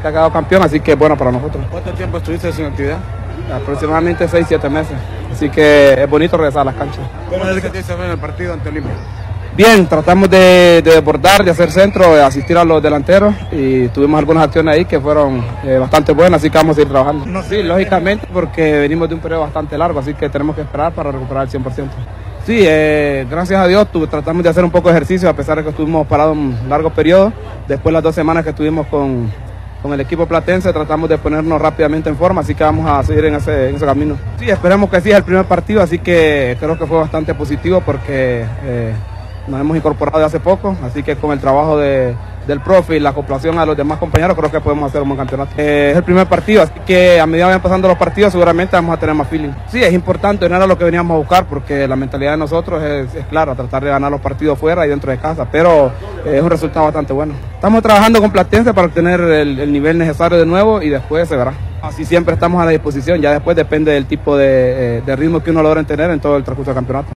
ha quedado campeón, así que es bueno para nosotros. ¿Cuánto tiempo estuviste sin actividad? Aproximadamente 6-7 meses, así que es bonito regresar a las canchas. ¿Cómo te sentiste en el partido ante Olimpia? Bien, tratamos de desbordar, de hacer centro, de asistir a los delanteros y tuvimos algunas acciones ahí que fueron bastante buenas, así que vamos a ir trabajando. Sí, lógicamente, porque venimos de un periodo bastante largo, así que tenemos que esperar para recuperar el 100%. Sí, gracias a Dios tratamos de hacer un poco de ejercicio a pesar de que estuvimos parados un largo periodo. Después las 2 semanas que estuvimos con el equipo platense tratamos de ponernos rápidamente en forma, así que vamos a seguir en ese camino. Sí, esperemos que sí, es el primer partido, así que creo que fue bastante positivo porque nos hemos incorporado de hace poco, así que con el trabajo del profe y la acoplación a los demás compañeros creo que podemos hacer un buen campeonato. Es el primer partido, así que a medida que vayan pasando los partidos seguramente vamos a tener más feeling. Sí, es importante, no era lo que veníamos a buscar porque la mentalidad de nosotros es clara, tratar de ganar los partidos fuera y dentro de casa, pero es un resultado bastante bueno. Estamos trabajando con Platense para obtener el nivel necesario de nuevo y después se verá. Así siempre estamos a la disposición, ya después depende del tipo de ritmo que uno logre tener en todo el transcurso del campeonato.